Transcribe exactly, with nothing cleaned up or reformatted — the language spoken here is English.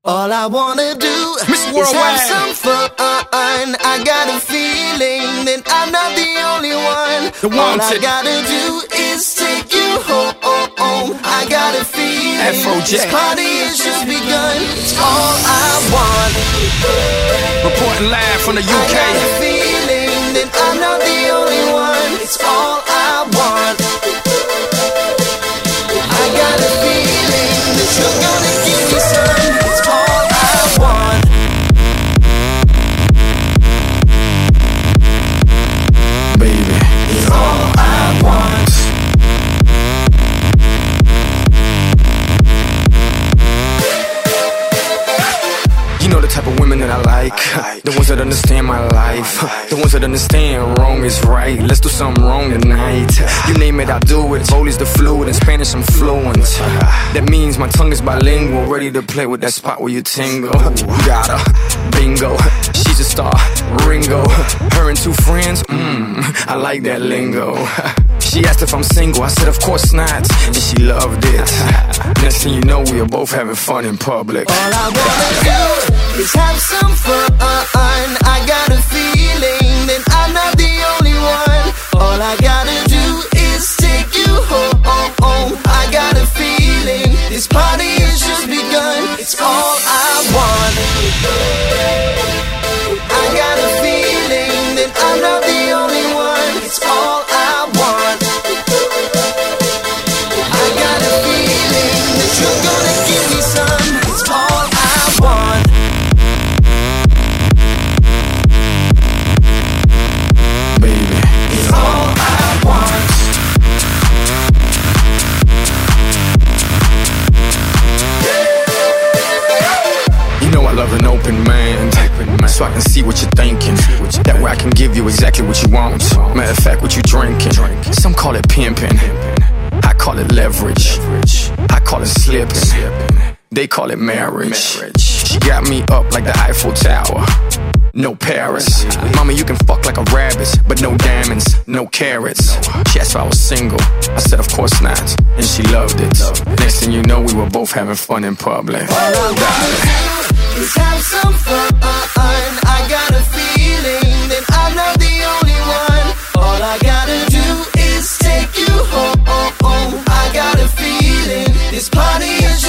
All I wanna do Miss is Worldwide. have some fun. I got a feeling that I'm not the only one. The All I wanted. gotta do is take you home. I got a feeling Afrojack. this party has just begun. It's all I want. Reporting live from the U I K. got a feeling that I'm not the only one. It's all I want. I got a feeling that you're gonna give me some. It's all I want. Baby, It's all I want. you know the type of women that I like. The ones that understand my life. The ones that understand wrong is right. Let's do something wrong tonight. You name it, I'll do it. Foley's the fluid, in Spanish I'm fluent. That means my tongue is bilingual, ready to play with that spot where you tingle. Got her, bingo. She's a star, Ringo. Her and two friends, mmm, I like that lingo. She asked if I'm single, I said of course not, and she loved it. Next thing you know, we are both having fun in public. All I wanna do is have some fun. I got a feeling that I'm not the only one. All I gotta do is take you home. I got a feeling this party has just begun. It's all I want. I got a feeling that I'm not the only one. It's all I want. I got a feeling that you're gonna give me some. It's all I want. Baby, It's all I want. you know I love an open man, so I can see what you're thinking. That way I can give you exactly what you want. Matter of fact, what you drinking. Some call it pimping, I call it leverage. I call it slipping, they call it marriage. She got me up like the Eiffel Tower. No Paris. Mama, you can fuck like a rabbit, but no diamonds, no carrots. She asked if I was single. I said, of course not. And she loved it. Next thing you know, we were both having fun in public. All I wanna do is have some fun. I got a feeling that I'm not the only one. All I gotta do is take you home. I got a feeling this party is